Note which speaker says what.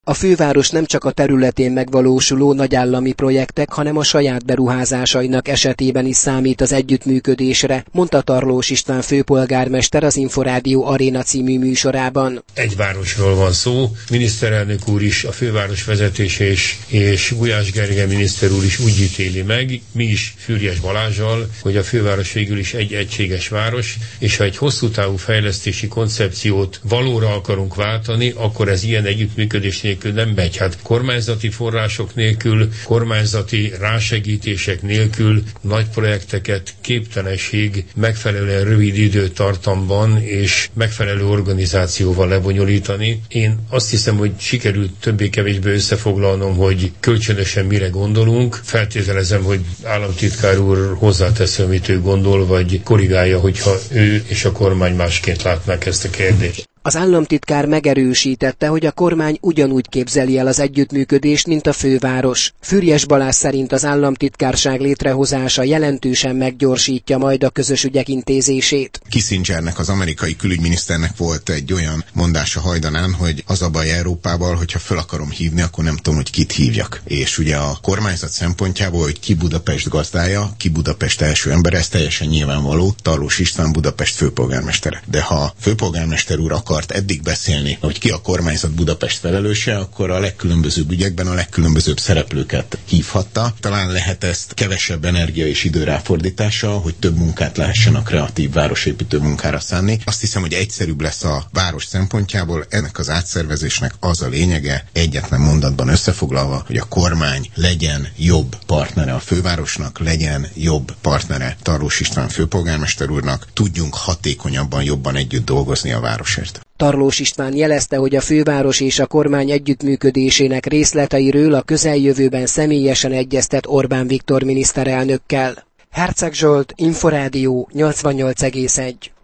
Speaker 1: A főváros nem csak a területén megvalósuló nagyállami projektek, hanem a saját beruházásainak esetében is számít az együttműködésre, mondta Tarlós István főpolgármester az Inforádió Aréna című műsorában.
Speaker 2: Egy városról van szó, miniszterelnök úr is, a főváros vezetése és Gulyás Gergely miniszter úr is úgy ítéli meg, mi is Füriyes Balázssal, hogy a főváros végül is egy egységes város, és ha egy hosszú távú fejlesztési koncepciót valóra akarunk váltani, akkor ez ilyen együttműködés nélkül nem megy. Hát kormányzati források nélkül, kormányzati rásegítések nélkül nagy projekteket képtelenség megfelelően rövid időtartamban és megfelelő organizációval lebonyolítani. Én azt hiszem, hogy sikerült többé-kevésbé összefoglalnom, hogy kölcsönösen mire gondolunk. Feltételezem, hogy államtitkár úr hozzátesz, amit ő gondol, vagy korrigálja, hogyha ő és a kormány másként látnák ezt a kérdést.
Speaker 1: Az államtitkár megerősítette, hogy a kormány ugyanúgy képzeli el az együttműködést, mint a főváros. Füriyes Balázs szerint az államtitkárság létrehozása jelentősen meggyorsítja majd a közös ügyek intézését.
Speaker 3: Kissingernek, az amerikai külügyminiszternek volt egy olyan mondása hajdanán, hogy az a baj Európával, hogyha föl akarom hívni, akkor nem tudom, hogy kit hívjak. És ugye a kormányzat szempontjából, hogy ki Budapest gazdája, ki Budapest első embere, ez teljesen nyilvánvaló, Tarlós István Budapest főpolgármestere. De ha a főpolgármester úr akart eddig beszélni, hogy ki a kormányzat Budapest felelőse, akkor a legkülönbözőbb ügyekben a legkülönbözőbb szereplőket hívhatta. Talán lehet ezt kevesebb energia és idő ráfordítással, hogy több munkát lehessen a kreatív városépítő munkára szánni. Azt hiszem, hogy egyszerűbb lesz a város szempontjából. Ennek az átszervezésnek az a lényege, egyetlen mondatban összefoglalva, hogy a kormány legyen jobb partnere a fővárosnak, legyen jobb partnere Tarlós István főpolgármester úrnak, tudjunk hatékonyabban, jobban együtt dolgozni a városért.
Speaker 1: Tarlós István jelezte, hogy a főváros és a kormány együttműködésének részleteiről a közeljövőben személyesen egyeztet Orbán Viktor miniszterelnökkel. Herceg Zsolt, Inforádió 88,1.